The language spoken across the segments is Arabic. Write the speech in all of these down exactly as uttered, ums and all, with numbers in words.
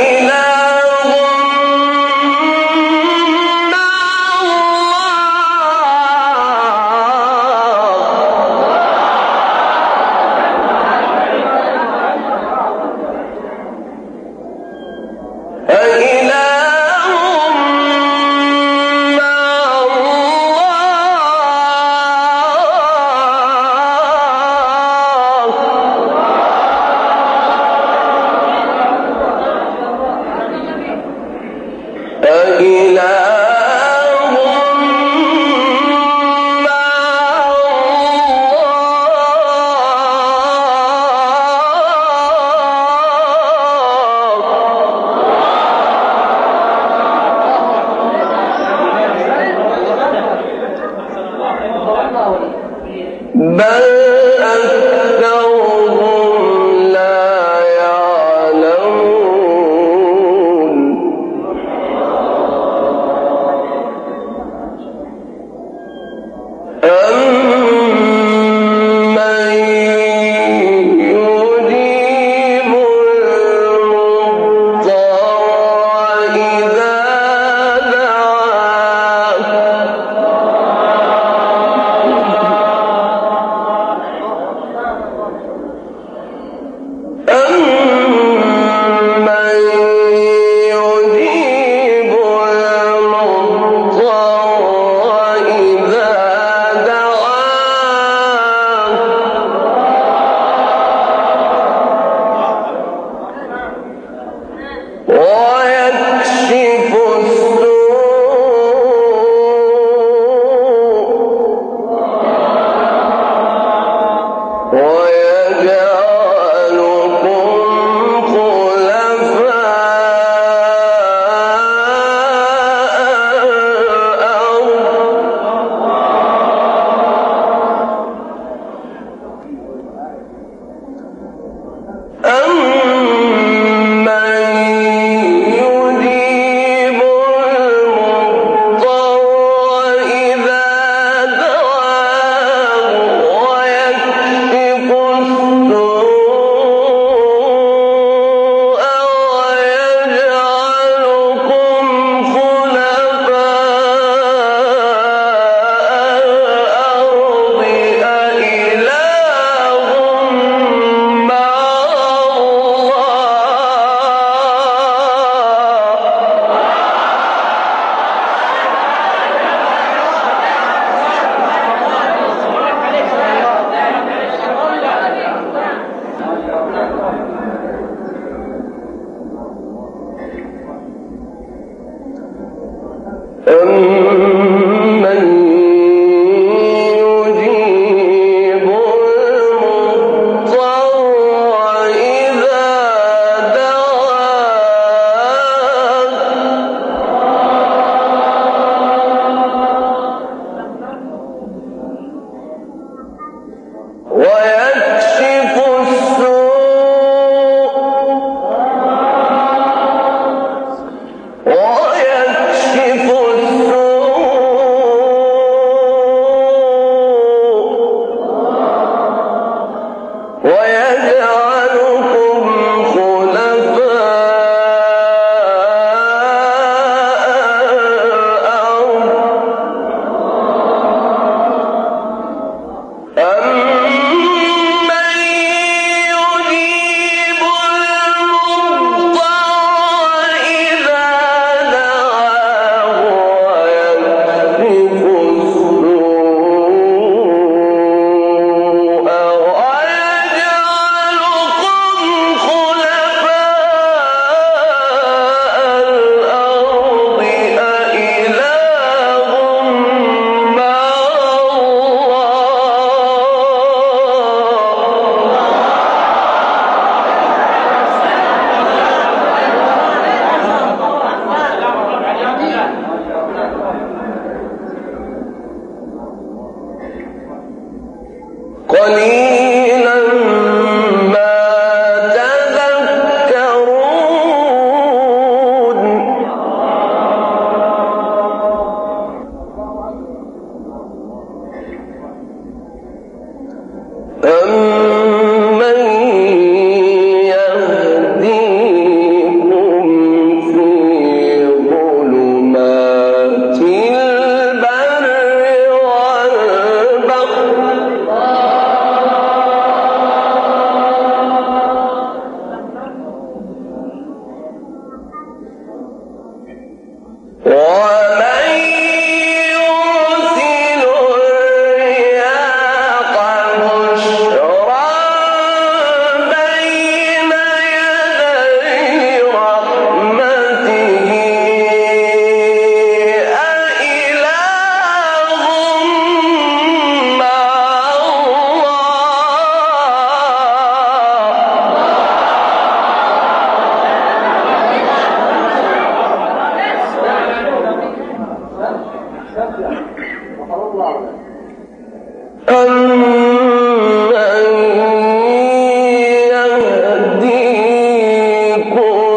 أَمَّن يُجِيبُ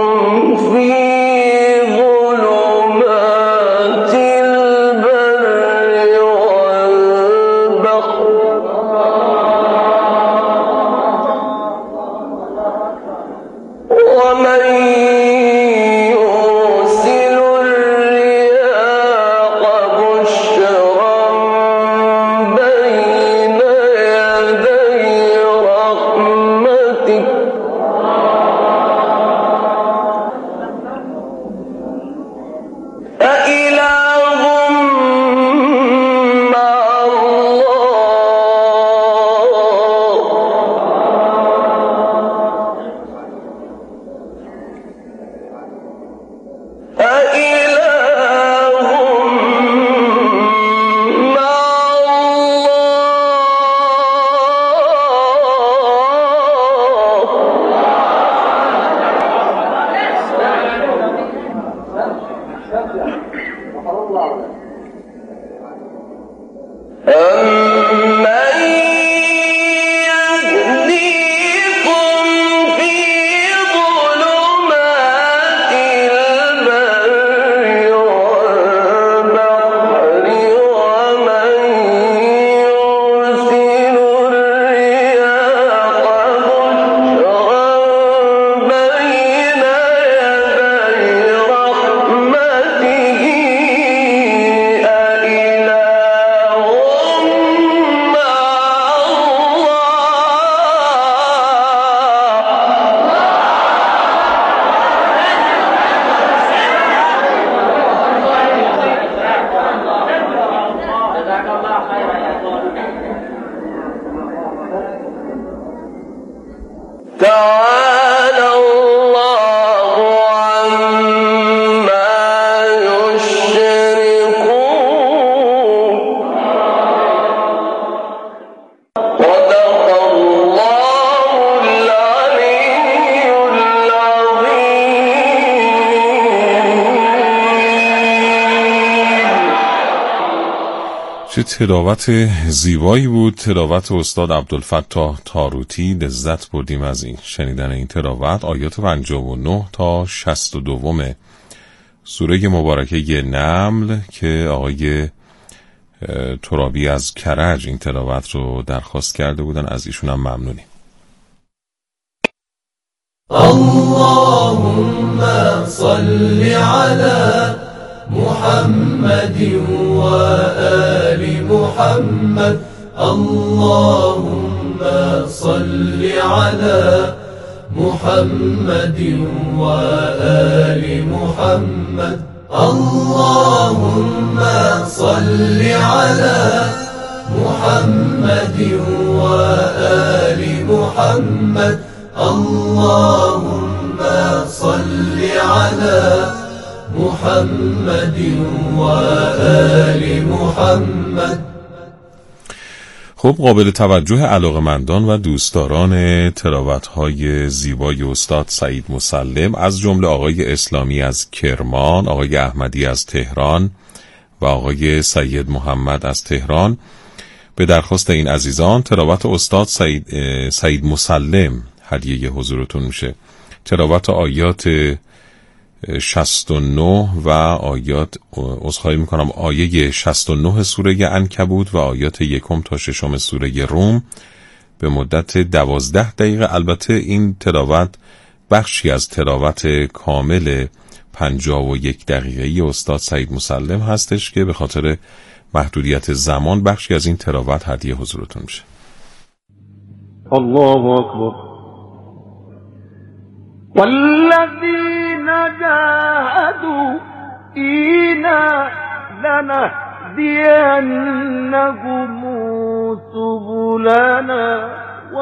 چه تلاوت زیبایی بود، تلاوت استاد عبدالفتاح تاروتی. لذت بردیم از این شنیدن این تلاوت. آیات پنجاه و نه تا شصت و دو سوره مبارکه نمل که آقای ترابی از کرج این تلاوت رو درخواست کرده بودن، از ایشون هم ممنونیم. اللهم صل على محمد و آل محمد. اللهم صل على محمد و آل محمد. اللهم صل على محمد و آل محمد. اللهم صل على محمد و آل محمد. خب، قابل توجه علاقه‌مندان و دوستداران تلاوت‌های زیبای استاد سعید مسلم، از جمله آقای اسلامی از کرمان، آقای احمدی از تهران و آقای سید محمد از تهران، به درخواست این عزیزان تلاوت استاد سعید, سعید مسلم هدیه حضورتون میشه. تلاوت آیات شصت و نه و آیات عذرخواهی میکنم آیه شصت و نه سوره عنکبوت و آیات یکم تا ششم سوره روم به مدت دوازده دقیقه. البته این تلاوت بخشی از تلاوت کامل پنجاه و یک دقیقه‌ای استاد سعید مسلم هستش که به خاطر محدودیت زمان بخشی از این تلاوت هدیه حضورتون میشه. الله اکبر. والذین جاهدوا فینا لنهدینهم سبلنا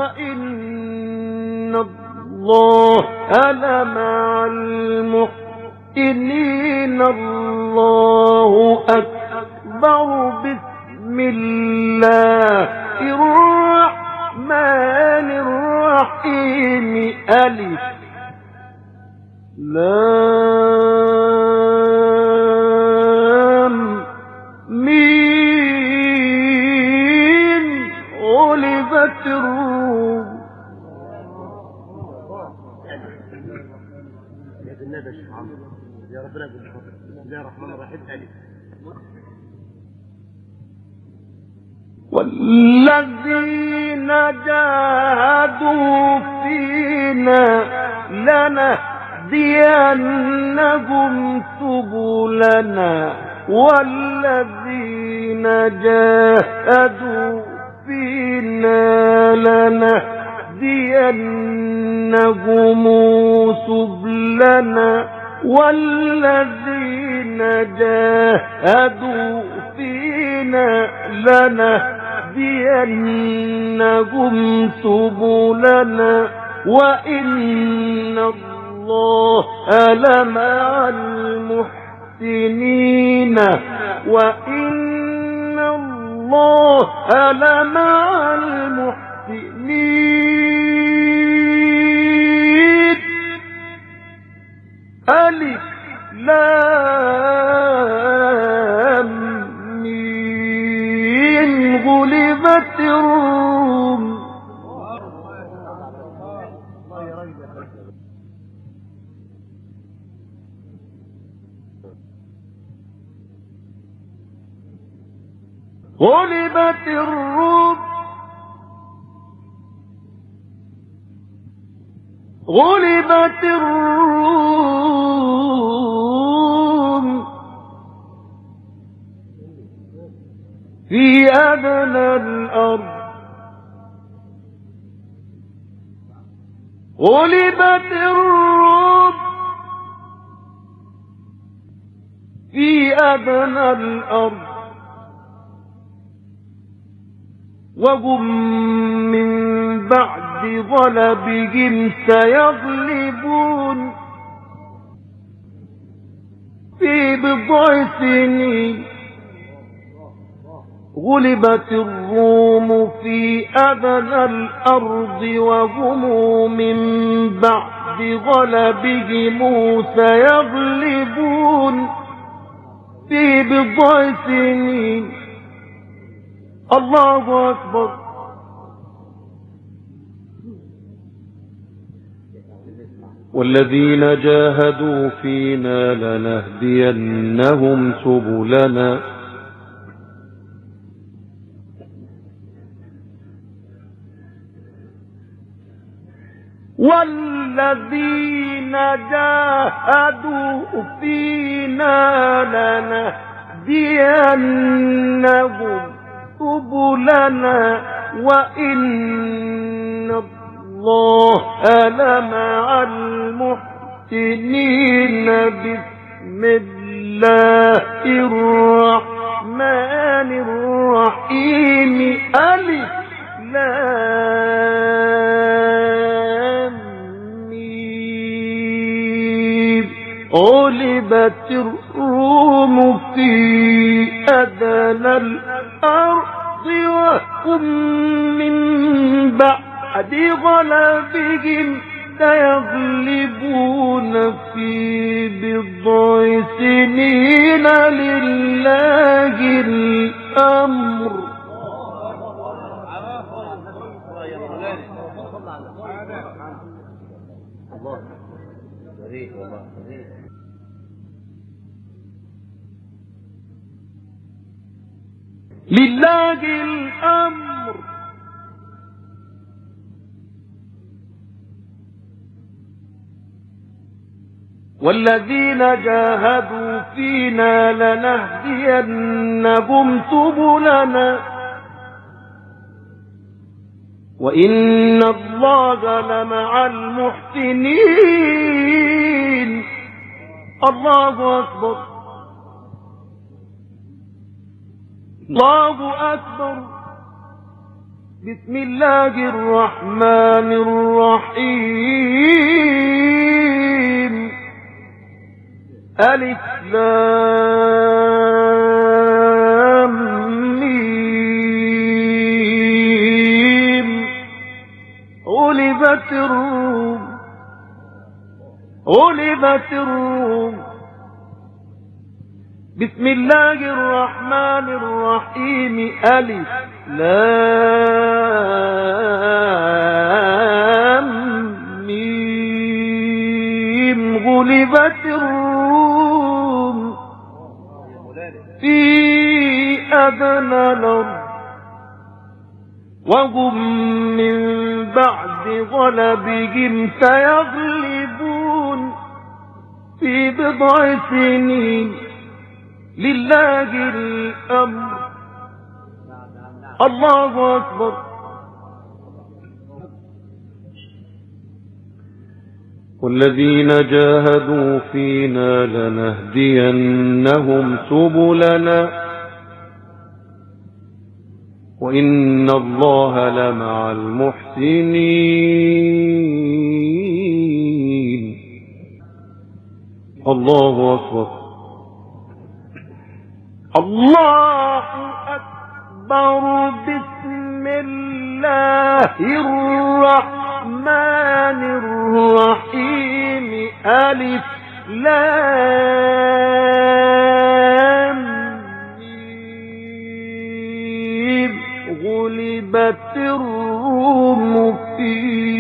وإن الله لمع المحسنین. الله أكبر. بسم الله الرحمن الرحيم. ألف لام ميم. غلبت الروم النبي يا شيخ عمرو يا ربنا يقول بفضل. بسم الله الرحمن الرحيم. ألف. والذين جاهدوا فينا لنهدينهم سبلنا والذين جاهدوا فينا لنهدينهم سبلنا والذين جاهدوا فينا لنهدينهم سبلنا وإن الله لمع المحسنين وإن الله لمع المحسنين. ألف لام ميم غلبت الروم. غلبت الروم غلبت الروم في أدنى الأرض. غلبت الروم في أدنى الأرض وهم من بعد غلبهم سيغلبون في بضع سنين. غلبت الروم في أدنى الأرض وهم من بعد غلبهم سيغلبون في بضع سنين. الله أكبر. والذين جاهدوا فينا لنهدينهم سبلنا والذين جاهدوا فينا لنهدينهم سبلنا وإن الله لمع المحسنين. بسم الله الرحمن الرحيم. ألف لام ميم غلبت الروم في أدنى الأرض وهم من بعد غلبهم سيغلبون في بضع سنين لله الأمر. لله الأمر والذين جاهدوا فينا لنهدينهم سبلنا وإن الله لمع المحسنين. الله أكبر. الله أكبر. بسم الله الرحمن الرحيم. ألف لام ميم غلبت الروم غلبت الروم. بسم الله الرحمن الرحيم. ألف لام ميم غلبت الروم في أدنى الأرض وهم من بعد غلبهم سيغلبون في بضع سنين لله الأمر. الله أكبر. والذين جاهدوا فينا لنهدينهم سبلنا وإن الله لمع المحسنين. الله أكبر. الله أكبر. بسم الله الرحمن الرحيم. ألف لام ميم. غلبت الروم في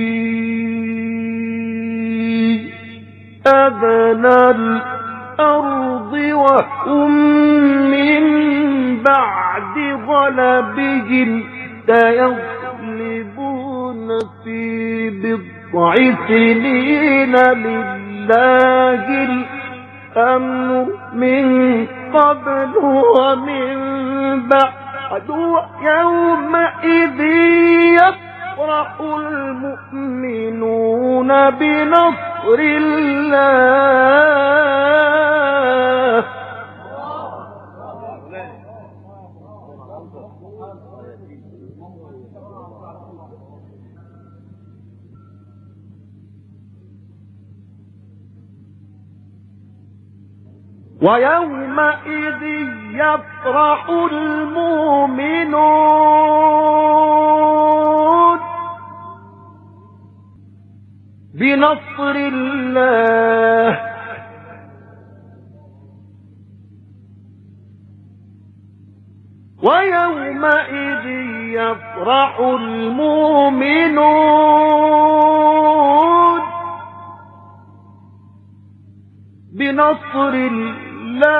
أدنى الأرض وهم من بعد غلبهم سيغلبون في بضع سنين لله الأمر من قبل ومن بعد يومئذ يفرح المؤمنون بنصر الله. ويومئذ يفرح المؤمنون بنصر الله. ويومئذ يفرح المؤمنون بنصر الله.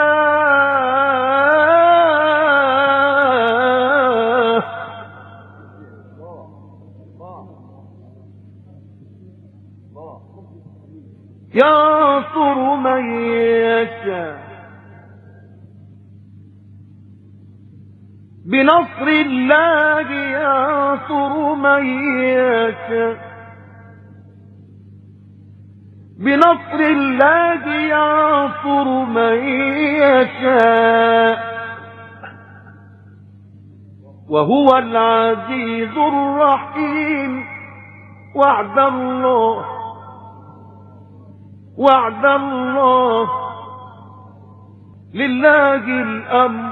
ينصر من يشاء بنصر الله. ينصر من يشاء بنصر الله. ينصر من يشاء وهو العزيز الرحيم. وعد الله وعد الله لله الأمر.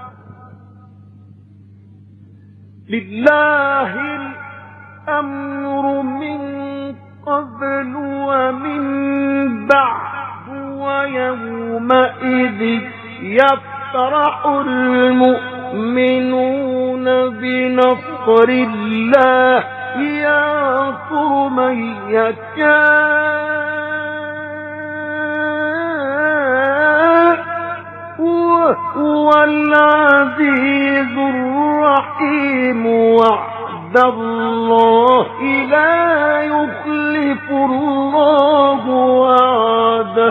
لله الأمر من قبل ومن بعد ويومئذ يفرح المؤمنون بنصر الله. ينصر من يشاء وهو العزيز الرحيم. وعد الله لا يخلف الله وعده.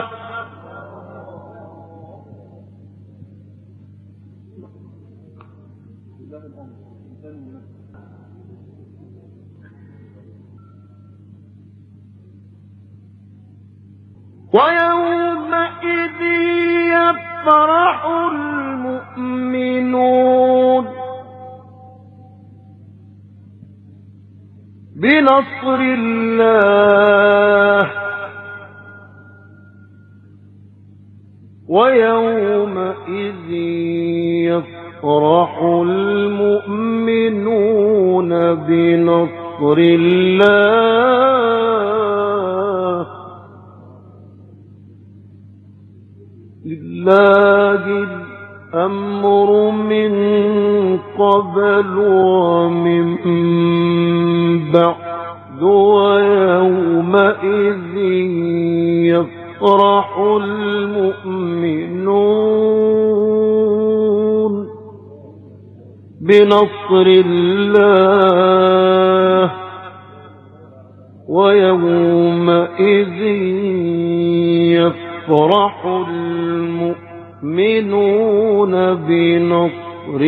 ويومئذ يفرح المؤمنون بنصر الله. ويومئذ يفرح المؤمنون بنصر الله. لله الأمر من قبل ومن بعد ويومئذ يفرح يفرح المؤمنون بنصر الله ويومئذ يفرح المؤمنون بنصر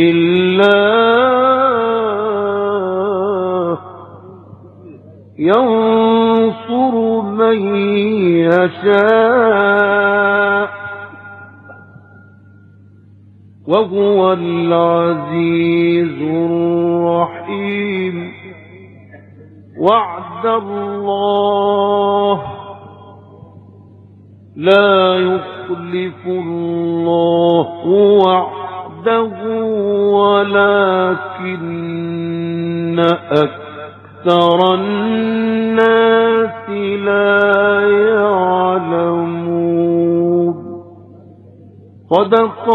الله ينصر من يشاء وهو العزيز الرحيم وعد الله لا يخلف الله وعده ولكن أكثر الناس لا يعلمون صدق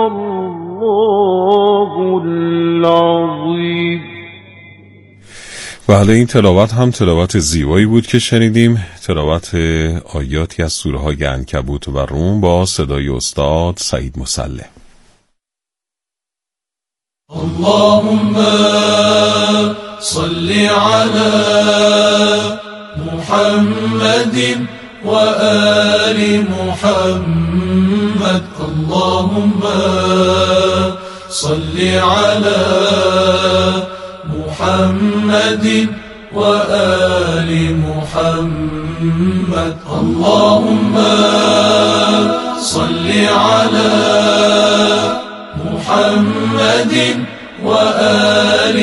الله العظيم. بله این تلاوت هم تلاوت زیبایی بود که شنیدیم، تلاوت آیاتی از سوره های عنکبوت و روم با صدای استاد سعید مسلم. اللهم صل على محمد وآل محمد. اللهم صل على محمد وآل محمد. اللهم صل على محمد وآل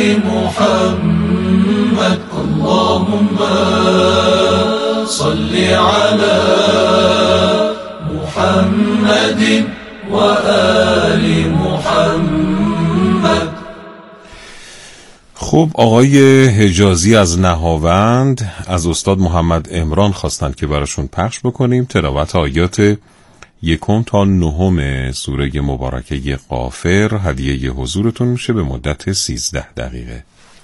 محمد. اللهم صل على محمد وآل محمد. خب آقای حجازی از نهاوند از استاد محمد عمران خواستند که براشون پخش بکنیم تلاوت آیات یکم تا نهم سوره مبارکه غافر. هدیه حضورتون میشه به مدت سیزده دقیقه.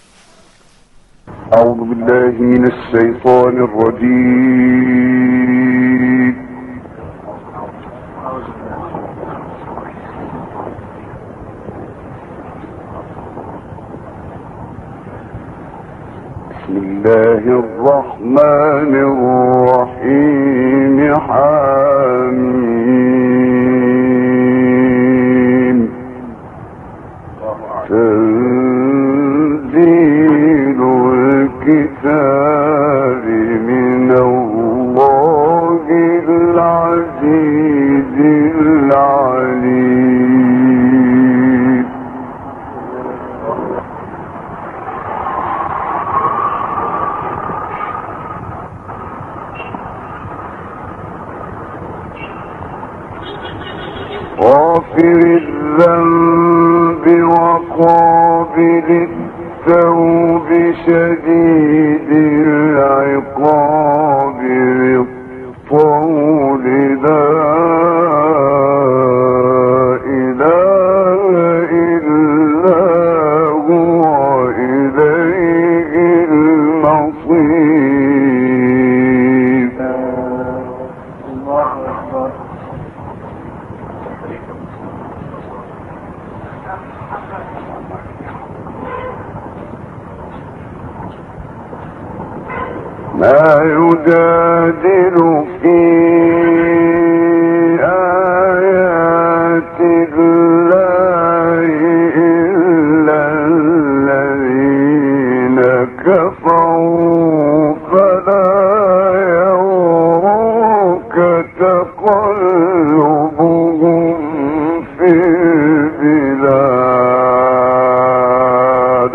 اعوذ بالله من الشیطان الرجیم. بسم الله الرحمن الرحیم. حمیم. تنزیل الكتاب من الله العزیز العلیم. غافر الذنب وقابل التوب شديد العقاب بالطول لا إله إلا هو إليه المصير. الله أكبر. ما يجادل في آيات الله إلا الذين كفروا فلا يغرك تقلبهم في البلاد.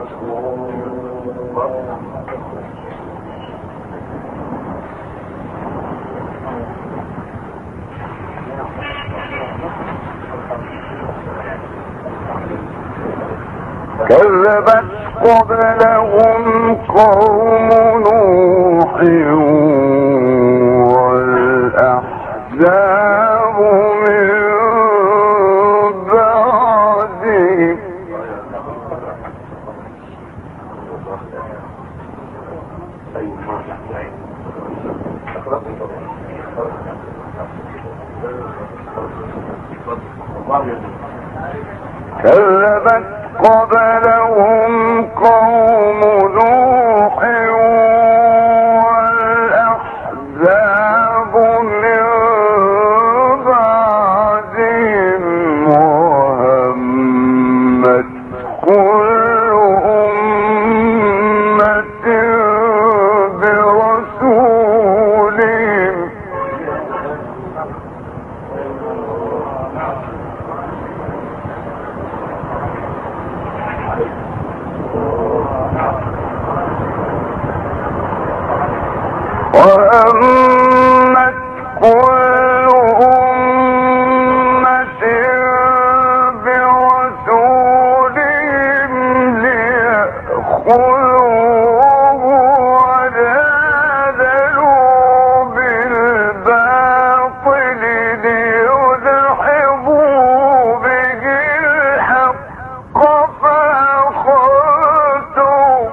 كذبت قبلهم قوم نوح والأحزاب من بعدهم. كذبت قبلهم قوم نوح والأحزاب من بعدهم وهمت كل أمة برسولهم وهمت كل أمة برسولهم ليأخذوه وجادلوا بالباطل ليدحضوا به الحق فأخذتهم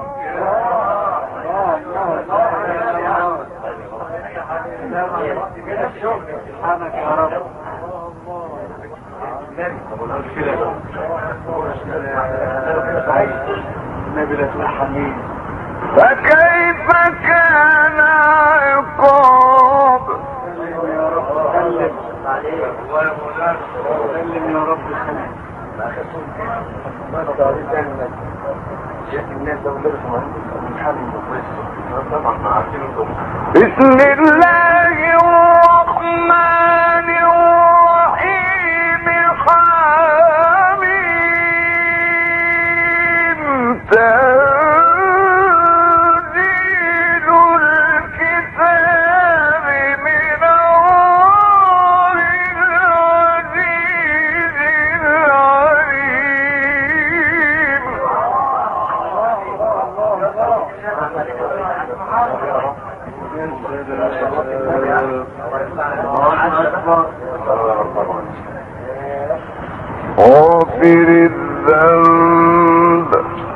سبحانك يا رب. النبي لا ترحمين. فكيف كان عقاب سلم يا رب سلم. سلم يا رب سلم. بسم الله الرحمن الرحيم حميم تنزيل الكتاب من الله العزيز العليم غافر الذنب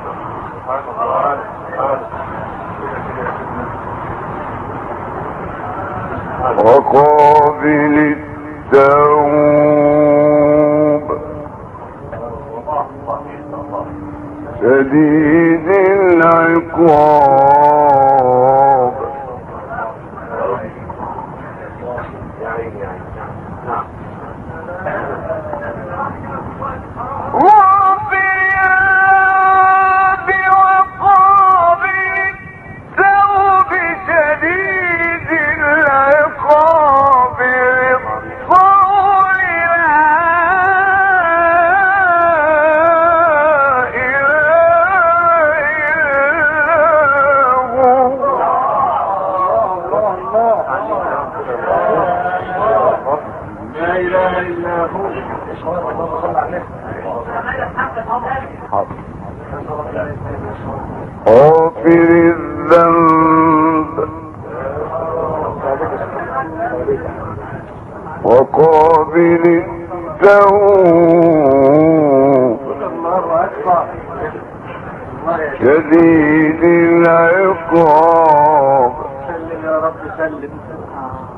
وقابل التوب شديد العقاب غافر الذنب وقابل التوب شديد العقاب سلم يا رب سلم.